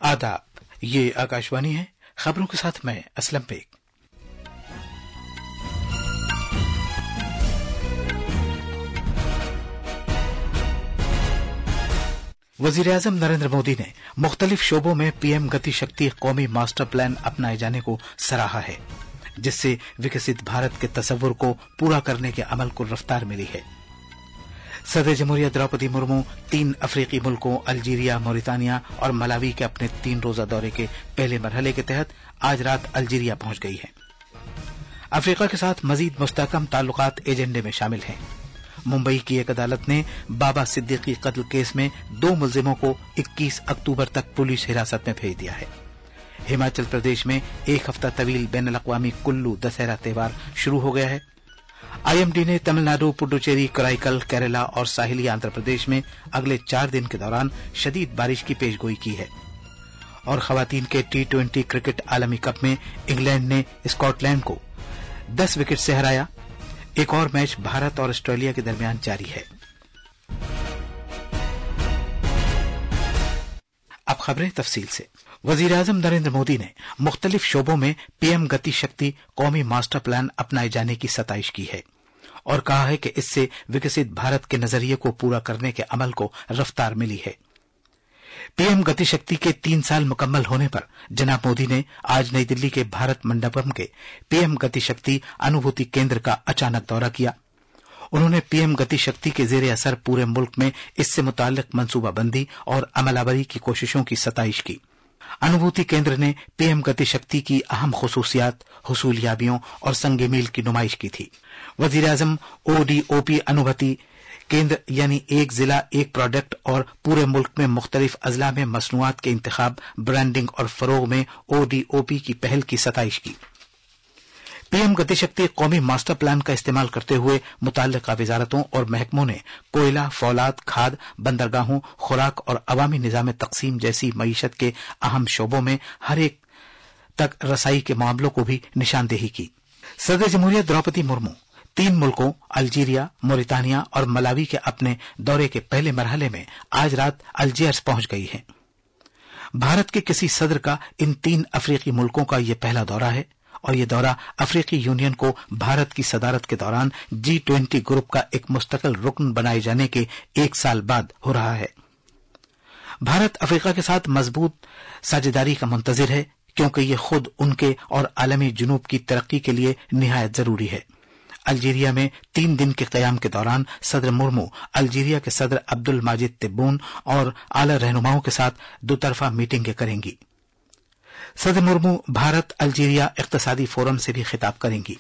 आदाब, ये आकाशवाणी है। खबरों के साथ मैं असलम बेग। वजीर-ए-आजम नरेंद्र मोदी ने मुख्तलिफ शोबों में पीएम गति शक्ति कौमी मास्टर प्लान अपनाए जाने को सराहा है, जिससे विकसित भारत के तस्वुर को पूरा करने के अमल को रफ्तार मिली है। सदर जमहूरिया द्रौपदी मुर्मू 3 अफ्रीकी मुल्कों अल्जीरिया, मोरितानिया और मलावी के अपने 3 रोजा दौरे के पहले मरहले के तहत आज रात अल्जीरिया पहुंच गई है। अफ्रीका के साथ मजीद मुस्तहकम ताल्लुकात एजेंडे में शामिल हैं। मुंबई की एक अदालत ने बाबा सिद्दीकी कत्ल केस में 2 मुलजिमों को 21 अक्टूबर तक पुलिस हिरासत में भेज दिया है। हिमाचल प्रदेश में 1 हफ्ता तवील बैनुल अक़वामी कुल्लू दशहरा त्योहार शुरू हो गया है। आईएमडी ने तमिलनाडु, पुडुचेरी, कराईकल, केरला और साहिली आंध्र प्रदेश में अगले 4 दिन के दौरान शदीद बारिश की पेशगोई की है। और खवातीन के T20 क्रिकेट आलमी कप में इंग्लैंड ने स्कॉटलैंड को 10 विकेट से हराया। एक और मैच भारत और ऑस्ट्रेलिया के दरमियान जारी है। अब खबरें तफसील से। वजीर-ए-आजम नरेंद्र मोदी ने मुख्तलिफ शोबों में पीएम गति शक्ति कौमी मास्टर प्लान अपनाए जाने की सताइश की है और कहा है कि इससे विकसित भारत के नजरिए को पूरा करने के अमल को रफ्तार मिली है। पीएम गति शक्ति के 3 साल मुकम्मल होने पर जनाब मोदी ने आज नई दिल्ली के भारत मंडपम के पीएम गति शक्ति अनुभूति केंद्र का अचानक दौरा किया। उन्होंने पीएम गति शक्ति के जेर असर पूरे मुल्क में इससे मुताल्लिक मंसूबाबंदी और अमलावरी की कोशिशों की सताइश की। अनुभूति केंद्र ने पीएम गति शक्ति की अहम खुसूसियात, हुसूलियाबियों और संग मील की नुमाइश की थी। वजीर-ए-आजम ओडीओपी अनुभूति केंद्र यानी एक जिला एक प्रोडक्ट और पूरे मुल्क में मुख्तलिफ अजला में मसनूआत के इंतखाब, ब्रांडिंग और फरोग में ओडीओपी की पहल की सताइश की। पीएम गति शक्ति कौमी मास्टर प्लान का इस्तेमाल करते हुए मुताल्लिका वजारतों और महकमों ने कोयला, फौलाद, खाद, बंदरगाहों, खुराक और अवामी निजाम तकसीम जैसी मईशत के अहम शोबों में हर एक तक रसाई के मामलों को भी निशानदेही की। सदर जमहूरिया द्रौपदी मुर्मू 3 मुल्कों अल्जीरिया, मोरितानिया और मलावी के अपने दौरे के पहले मरहले में आज रात अल्जियर्स पहुंच गई हैं। भारत के किसी सदर का इन 3 अफ्रीकी मुल्कों का यह पहला दौरा है और यह दौरा अफ्रीकी यूनियन को भारत की सदारत के दौरान G20 ग्रुप का एक मुस्तकिल रुकन बनाए जाने के 1 साल बाद हो रहा है। भारत अफ्रीका के साथ मजबूत साझेदारी का मुंतजिर है क्योंकि यह खुद उनके और आलमी जुनूब की तरक्की के लिए निहायत जरूरी है। अल्जीरिया में 3 दिन के क़याम के दौरान सदर मुर्मू अल्जीरिया के सदर अब्दुल माजिद तिब्बून और आला रहनुमाओं के साथ दोतरफा मीटिंगें करेंगी। सदर मुर्मू भारत अल्जीरिया इक्तिसादी फोरम से भी खिताब करेंगी।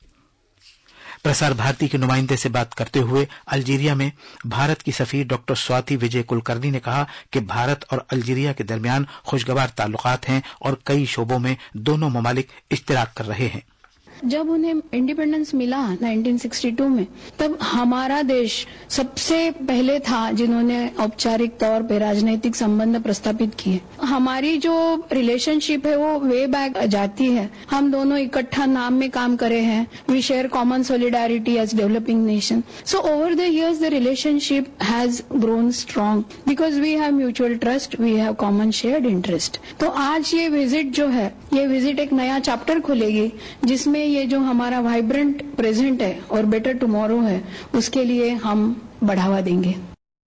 प्रसार भारती के नुमाइंदे से बात करते हुए अल्जीरिया में भारत की सफीर डॉक्टर स्वाति विजय कुलकर्णी ने कहा कि भारत और अल्जीरिया के दरमियान खुशगवार ताल्लुकात हैं और कई शोबों में दोनों ममालिक इश्तिराक कर रहे हैं। जब उन्हें इंडिपेंडेंस मिला 1962 में, तब हमारा देश सबसे पहले था जिन्होंने औपचारिक तौर पे राजनीतिक संबंध प्रस्तापित किए। हमारी जो रिलेशनशिप है वो वे बैक जाती है। हम दोनों इकट्ठा नाम में काम करे हैं। We share common solidarity as developing nation. So over the years the relationship has grown strong because we have mutual trust, we have common shared interest. तो आज ये विजिट जो है, ये विजिट एक नया चैप्टर खोलेगी जिसमें ये जो हमारा वाइब्रेंट प्रेजेंट है और बेटर टुमारो है, उसके लिए हम बढ़ावा देंगे।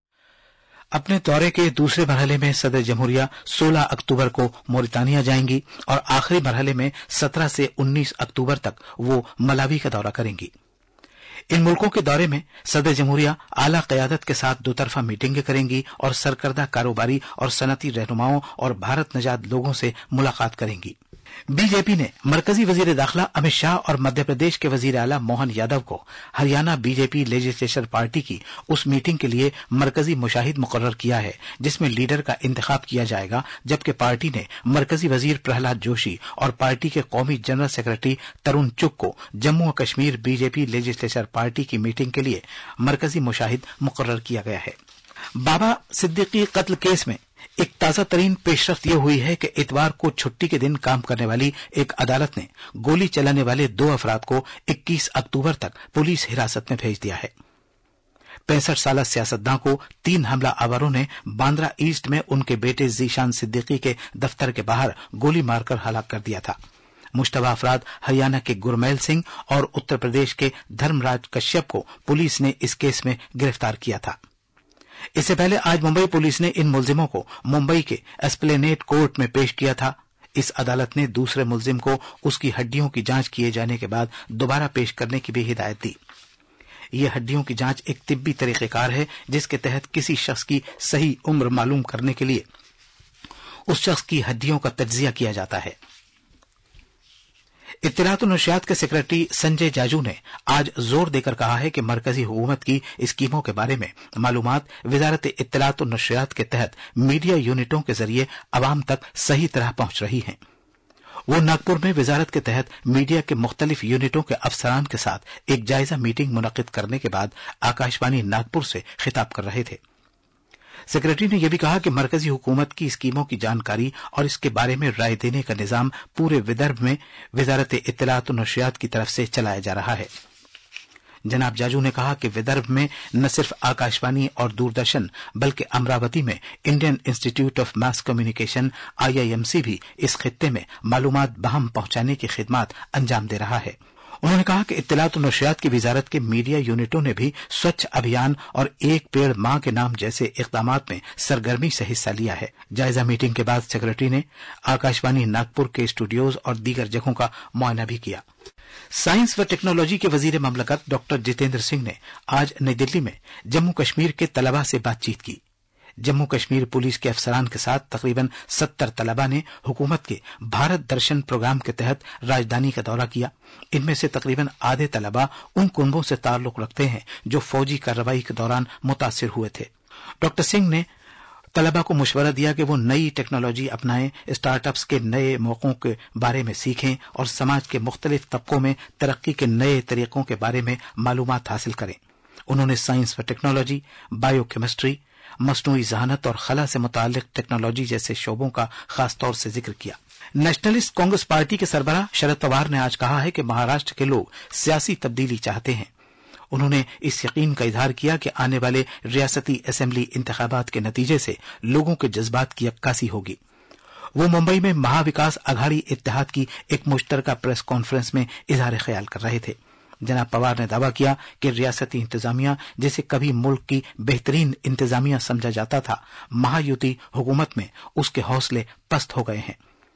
अपने दौरे के दूसरे मरहले में सदर जमहूरिया 16 अक्टूबर को मोरितानिया जाएंगी और आखिरी मरहले में 17 से 19 अक्टूबर तक वो मलावी का दौरा करेंगी। इन मुल्कों के दौरे में सदर जमहूरिया आला क़यादत के साथ दोतरफा मीटिंगें करेंगी और सरकर्दा कारोबारी और सनती रहनुमाओं और भारत नजाद लोगों से मुलाकात करेंगी। बीजेपी ने मरकजी वजीर दाखिला अमित शाह और मध्य प्रदेश के वजीर आला मोहन यादव को हरियाणा बीजेपी लेजिस्लेचर पार्टी की उस मीटिंग के लिए मरकजी मुशाहिद मुकर्रर किया है जिसमें लीडर का इंतखाब किया जाएगा, जबकि पार्टी ने मरकजी वजीर प्रहलाद जोशी और पार्टी के कौमी जनरल सेक्रेटरी तरुण चुग को जम्मू और कश्मीर बीजेपी लेजिस्लेचर पार्टी की मीटिंग के लिए मरकजी मुशाहिद मुकर्रर किया गया है। बाबा सिद्दीकी कत्ल केस में एक ताजा तरीन पेशरफ्त यह हुई है कि इतवार को छुट्टी के दिन काम करने वाली एक अदालत ने गोली चलाने वाले 2 अफराद को 21 अक्टूबर तक पुलिस हिरासत में भेज दिया है। 65 साला सियासतदान को 3 हमला आवरों ने बांद्रा ईस्ट में उनके बेटे जीशान सिद्दीकी के दफ्तर के बाहर गोली मारकर हलाक कर दिया था। मुश्तबा अफराद हरियाणा के गुरमैल सिंह और उत्तर प्रदेश के धर्मराज कश्यप को पुलिस ने इस केस में गिरफ्तार किया था। इससे पहले आज मुंबई पुलिस ने इन मुलजिमों को मुंबई के एस्प्लेनेड कोर्ट में पेश किया था। इस अदालत ने दूसरे मुलजिम को उसकी हड्डियों की जांच किए जाने के बाद दोबारा पेश करने की भी हिदायत दी। ये हड्डियों की जांच एक तिब्बी तरीकेकार है जिसके तहत किसी शख्स की सही उम्र मालूम करने के लिए उस शख्स की हड्डियों का तज्जिया किया जाता है। इत्तलात और नशरियात के सेक्रेटरी संजय जाजू ने आज जोर देकर कहा है कि मरकजी हुकूमत की स्कीमों के बारे में मालूमात वजारत इत्तलात और नशरियात के तहत मीडिया यूनिटों के जरिए अवाम तक सही तरह पहुंच रही हैं। वो नागपुर में वजारत के तहत मीडिया के मुख्तलिफ यूनिटों के अफसरान के साथ एक जायजा मीटिंग मुनक्किद करने के बाद आकाशवाणी नागपुर से खिताब कर रहे थे। सेक्रेटरी ने यह भी कहा कि मरकजी हुकूमत की स्कीमों की जानकारी और इसके बारे में राय देने का निजाम पूरे विदर्भ में वजारत इत्तलात और नशरियात की तरफ से चलाया जा रहा है। जनाब जाजू ने कहा कि विदर्भ में न सिर्फ आकाशवाणी और दूरदर्शन बल्कि अमरावती में Indian Institute of Mass Communication IIMC भी इस खित्ते में मालूमात बहम पहुंचाने की खिदमत अंजाम दे रहा है। उन्होंने कहा कि इत्तलात और नशरियात की वजारत के मीडिया यूनिटों ने भी स्वच्छ अभियान और एक पेड़ मां के नाम जैसे इक़दामात में सरगर्मी से हिस्सा लिया है। जायजा मीटिंग के बाद सेक्रेटरी ने आकाशवाणी नागपुर के स्टूडियोज और दीगर जगहों का मुआयना भी किया। साइंस व टेक्नोलॉजी के वजीर ममलकत डॉक्टर जितेंद्र सिंह ने आज नई दिल्ली में जम्मू कश्मीर के तलबा से बातचीत की। जम्मू कश्मीर पुलिस के अफसरान के साथ तकरीबन 70 तलबा ने हुकूमत के भारत दर्शन प्रोग्राम के तहत राजधानी का दौरा किया। इनमें से तकरीबन आधे तलबा उन कुंभों से ताल्लुक रखते हैं जो फौजी कार्रवाई के दौरान मुतासिर हुए थे। डॉक्टर सिंह ने तलबा को मशवरा दिया कि वो नई टेक्नोलॉजी अपनाएं, स्टार्टअप्स के नए मौकों के बारे में सीखें और समाज के मुख्तलिफ तबकों में तरक्की के नए तरीकों के बारे में मालूमात हासिल करें। उन्होंने साइंस व टेक्नोलॉजी, बायोकेमिस्ट्री, मसनूई ज़हानत और खला से मुताल्लिक टेक्नोलॉजी जैसे शोबों का खास तौर से जिक्र किया। नेशनलिस्ट कांग्रेस पार्टी के सरबराह शरद पवार ने आज कहा है कि महाराष्ट्र के लोग सियासी तब्दीली चाहते हैं। उन्होंने इस यकीन का इजहार किया कि आने वाले रियासती असेंबली इंतखाबात के नतीजे से लोगों के जज्बात की अक्कासी होगी। वो मुंबई में महाविकास अघाड़ी इत्तेहाद की एक मुश्तरका प्रेस कॉन्फ्रेंस में इजहार ख्याल कर रहे थे। जनाब पवार ने दावा किया कि रियासती इंतजामिया जिसे कभी मुल्क की बेहतरीन इंतजामिया समझा जाता था, महायुति हुकूमत में उसके हौसले पस्त हो गए हैं।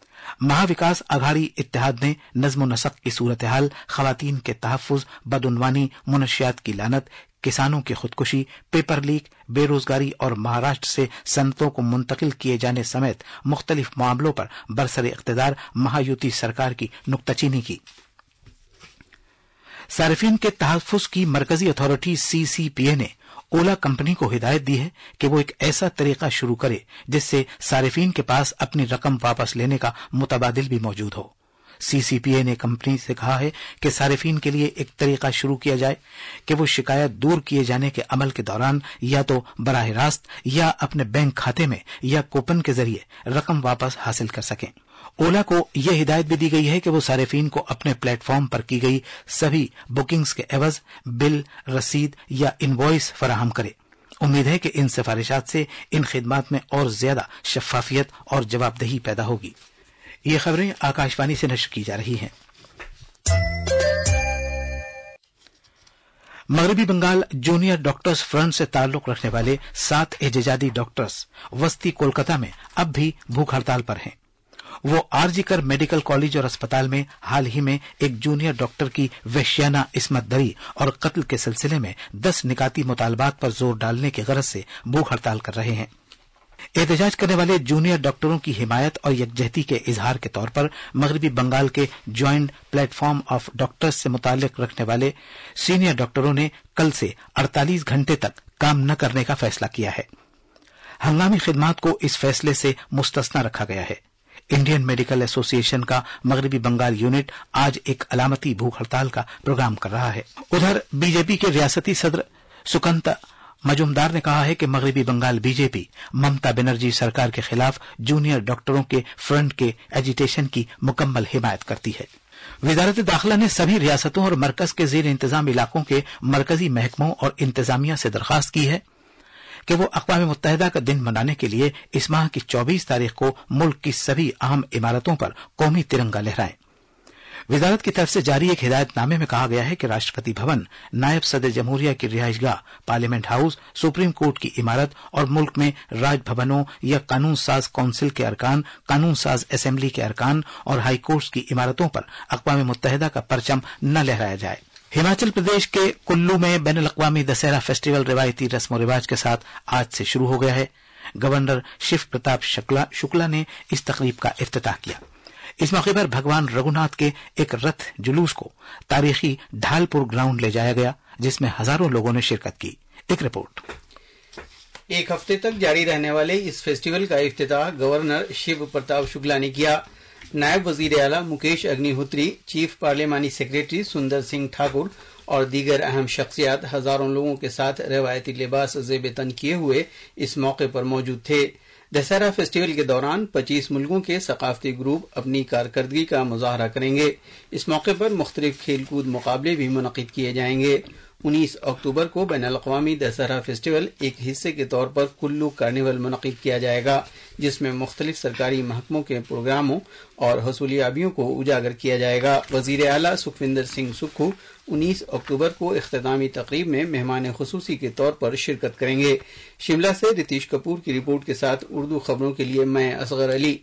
महाविकास अघाड़ी इत्तेहाद ने नज्म नसक की सूरत हाल, खवातीन के तहफ्फुज, बदउनवानी, मुनशियात की लानत, किसानों की खुदकुशी, पेपर लीक, बेरोजगारी और महाराष्ट्र से सनतों को मुंतकिल किए जाने समेत मुख्तलिफ मामलों पर बरसर इख्तिदार महायुति सरकार की नुक्ताचीनी की। सारिफीन के तहफ्फुज की मरकजी अथॉरिटी CCPA ने ओला कंपनी को हिदायत दी है कि वो एक ऐसा तरीका शुरू करे जिससे सारिफीन के पास अपनी रकम वापस लेने का मुतबादिल भी मौजूद हो। CCPA ने कंपनी से कहा है कि सारिफीन के लिए एक तरीका शुरू किया जाए कि वो शिकायत दूर किए जाने के अमल के दौरान या तो बराह रास्त या अपने बैंक खाते में या कूपन के जरिए रकम वापस हासिल कर सकें। ओला को यह हिदायत भी दी गई है कि वो सारिफीन को अपने प्लेटफॉर्म पर की गई सभी बुकिंग्स के एवज बिल, रसीद या इनवॉइस फराहम करे। उम्मीद है कि इन सिफारिशात से इन खिदमात में और ज्यादा शफाफियत और जवाबदेही पैदा होगी। ये खबरें आकाशवाणी से नश्र की जा रही हैं। मगरबी बंगाल जूनियर डॉक्टर्स फ्रंट से ताल्लुक रखने वाले 7 एहतजाजी डॉक्टर्स वस्ती कोलकाता में अब भी भूख हड़ताल पर हैं। वो आरजी कर मेडिकल कॉलेज और अस्पताल में हाल ही में एक जूनियर डॉक्टर की वहशियाना इस्मत दरी और कत्ल के सिलसिले में 10 निकाती मुतालबात पर जोर डालने की गरज से भूख हड़ताल कर रहे हैं। एहतजाज करने वाले जूनियर डॉक्टरों की हिमायत और यकजहती के इजहार के तौर पर मगरबी बंगाल के ज्वाइंट प्लेटफॉर्म ऑफ डॉक्टर्स से मुताल्लिक रखने वाले सीनियर डॉक्टरों ने कल से 48 घंटे तक काम न करने का फैसला किया है। हंगामी खिदमात को इस फैसले से मुस्तस्ना रखा गया है। इंडियन मेडिकल एसोसिएशन का मगरबी बंगाल यूनिट आज एक अलामती भूख हड़ताल का प्रोग्राम कर रहा है। उधर बीजेपी के रियासती सदर सुकंत मजुमदार ने कहा है कि मगरबी बंगाल बीजेपी ममता बनर्जी सरकार के खिलाफ जूनियर डॉक्टरों के फ्रंट के एजिटेशन की मुकम्मल हिमायत करती है। वजारत दाखिला ने सभी रियासतों और मरकज के जेर इंतजाम इलाकों के मरकजी महकमों और इंतजामिया से दरखास्त की है कि वो अक़वाम मुत्तहिदा का दिन मनाने के लिए इस माह की 24 तारीख को मुल्क की सभी अहम इमारतों पर कौमी तिरंगा लहराएं। वजारत की तरफ से जारी एक हिदायतनामे में कहा गया है कि राष्ट्रपति भवन, नायब सदर जमहूरिया की रिहाइशगाह, पार्लियामेंट हाउस, सुप्रीम कोर्ट की इमारत और मुल्क में राजभवनों या कानून साज काउंसिल के अरकान, कानून साज असेंबली के अरकान और हाई कोर्ट्स की इमारतों पर अक़वाम मुत्तहिदा का परचम न लहराया जाए। हिमाचल प्रदेश के कुल्लू में बैनुल अक़वामी दशहरा फेस्टिवल रिवायती रस्म रिवाज के साथ आज से शुरू हो गया है। गवर्नर शिव प्रताप शुक्ला ने इस तकरीब का इफ्तिताह किया। इस मौके पर भगवान रघुनाथ के एक रथ जुलूस को तारीखी ढालपुर ग्राउंड ले जाया गया, जिसमें हजारों लोगों ने शिरकत की। एक रिपोर्ट। एक हफ्ते तक जारी रहने वाले इस फेस्टिवल का इफ्तिताह गवर्नर शिव प्रताप शुक्ला ने किया। नायब वजीर आला मुकेश अग्निहोत्री, चीफ पार्लियामानी सेक्रेटरी सुंदर सिंह ठाकुर और दीगर अहम शख्सियात हजारों लोगों के साथ रवायती लिबास ज़ेब-ए-तन किए हुए इस मौके पर मौजूद थे। दशहरा फेस्टिवल के दौरान 25 मुल्कों के सकाफती ग्रुप अपनी कारकर्दगी का मुजाहरा करेंगे। इस मौके पर मुख्तलिफ खेलकूद मुकाबले भी मुनक़िद किए जाएंगे। 19 अक्टूबर को बैनुल अक़वामी दशहरा फेस्टिवल एक हिस्से के तौर पर कुल्लू कार्निवल मुनक़िद किया जाएगा, जिसमें मुख्तलिफ सरकारी महकमों के प्रोग्रामों और हसूलियाबियों को उजागर किया जाएगा। वजीर आला सुखविंदर सिंह सुक्खू 19 अक्टूबर को इख्तितामी तकरीब में मेहमान खुसूसी के तौर पर शिरकत करेंगे। शिमला से रितीश कपूर की रिपोर्ट के साथ उर्दू खबरों के लिए मैं असगर अली।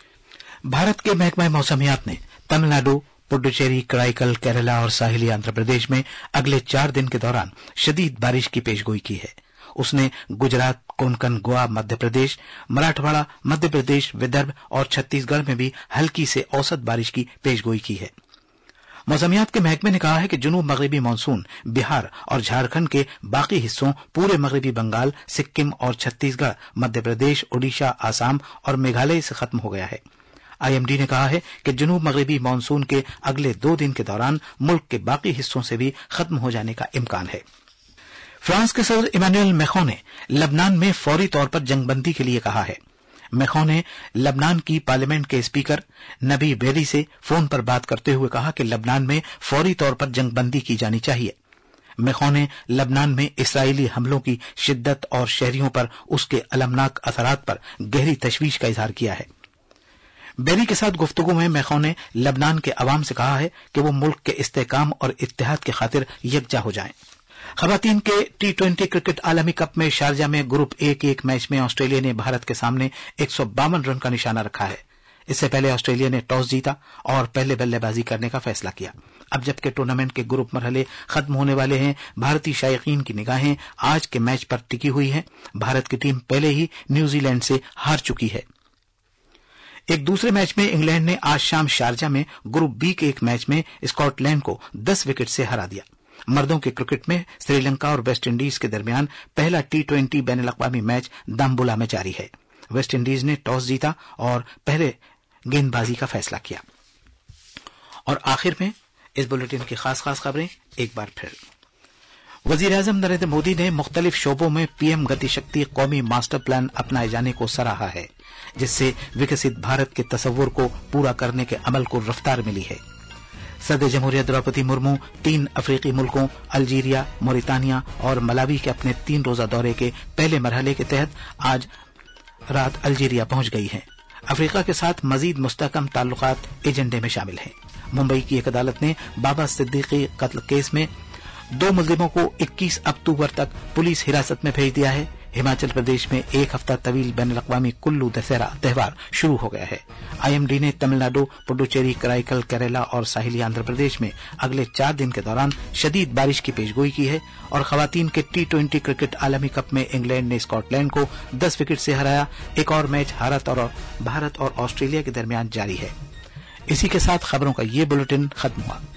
भारत के महकमा मौसमियात ने तमिलनाडु, पुडुचेरी, कराईकल, केरला और साहिली आंध्र प्रदेश में अगले 4 दिन के दौरान शदीद बारिश की पेशगोई की है। उसने गुजरात, कोंकण, गोवा, मध्य प्रदेश, मराठवाड़ा, मध्य प्रदेश, विदर्भ और छत्तीसगढ़ में भी हल्की से औसत बारिश की पेशगोई की है। मौसमियात के महकमे ने कहा है कि जुनूब मगरबी मानसून बिहार और झारखंड के बाकी हिस्सों, पूरे मगरबी बंगाल, सिक्किम और छत्तीसगढ़, मध्य प्रदेश, ओडिशा, आसाम और मेघालय से खत्म हो गया है। आईएमडी ने कहा है कि जुनूब मगरबी मानसून के अगले 2 दिन के दौरान मुल्क के बाकी हिस्सों से भी खत्म हो जाने का इम्कान है। फ्रांस के सदर इमैनुअल मैक्रों ने लबनान में फौरी तौर पर जंगबंदी के लिए कहा है। मैक्रों ने लबनान की पार्लियामेंट के स्पीकर नबी बेरी से फोन पर बात करते हुए कहा कि लबनान में फौरी तौर पर जंगबंदी की जानी चाहिए। मैक्रों ने लबनान में इसराइली हमलों की शिद्दत और शहरियों पर उसके अलमनाक असरात पर गहरी तशवीश का इजहार किया है। बेरी के साथ गुफ्तगू में मैक्रों ने लबनान के अवाम से कहा है कि वो मुल्क के इस्तेहकाम और इत्तेहाद की खातिर यकजा हो जाएं। खवातीन के T20 क्रिकेट आलमी कप में शारजा में ग्रुप ए के एक मैच में ऑस्ट्रेलिया ने भारत के सामने 152 रन का निशाना रखा है। इससे पहले ऑस्ट्रेलिया ने टॉस जीता और पहले बल्लेबाजी करने का फैसला किया। अब जबकि टूर्नामेंट के ग्रुप मरहले खत्म होने वाले हैं, भारतीय शायकीन की निगाहें आज के मैच पर टिकी हुई हैं। भारत की टीम पहले ही न्यूजीलैंड से हार चुकी है। एक दूसरे मैच में इंग्लैंड ने आज शाम शारजा में ग्रुप बी के एक मैच में स्कॉटलैंड को 10 विकेट से हरा दिया। मर्दों के क्रिकेट में श्रीलंका और वेस्ट इंडीज के दरमियान पहला T20 बैनुल अक़वामी मैच दाम्बुला में जारी है। वेस्ट इंडीज ने टॉस जीता और पहले गेंदबाजी का फैसला किया। और आखिर में इस बुलेटिन की खास खबरें एक बार फिर। वजीर-ए-आज़म नरेंद्र मोदी ने मुख्तलिफ शोबों में पीएम गति शक्ति कौमी मास्टर प्लान अपनाए जाने को सराहा है, जिससे विकसित भारत के तस्वुर को पूरा करने के अमल को रफ्तार मिली है। सदर जमहूरिया द्रौपदी मुर्मू 3 अफ्रीकी मुल्कों अल्जीरिया, मोरितानिया और मलावी के अपने 3 रोजा दौरे के पहले मरहले के तहत आज रात अल्जीरिया पहुंच गई हैं। अफ्रीका के साथ मजीद मुस्तहकम ताल्लुकात एजेंडे में शामिल हैं। मुंबई की एक अदालत ने बाबा सिद्दीकी कत्ल केस में 2 मुलजिमों को 21 अक्टूबर तक पुलिस हिरासत में भेज दिया है। हिमाचल प्रदेश में एक हफ्ता तवील बैनुल अक़वामी कुल्लू दशहरा त्योहार शुरू हो गया है। आईएमडी ने तमिलनाडु, पुडुचेरी, कराईकल, केरला और साहिली आंध्र प्रदेश में अगले 4 दिन के दौरान शदीद बारिश की पेशगोई की है। और खवातीन के T20 क्रिकेट आलमी कप में इंग्लैंड ने स्कॉटलैंड को 10 विकेट से हराया। एक और मैच भारत और ऑस्ट्रेलिया के दरमियान जारी है। इसी के साथ खबरों का ये बुलेटिन खत्म हुआ।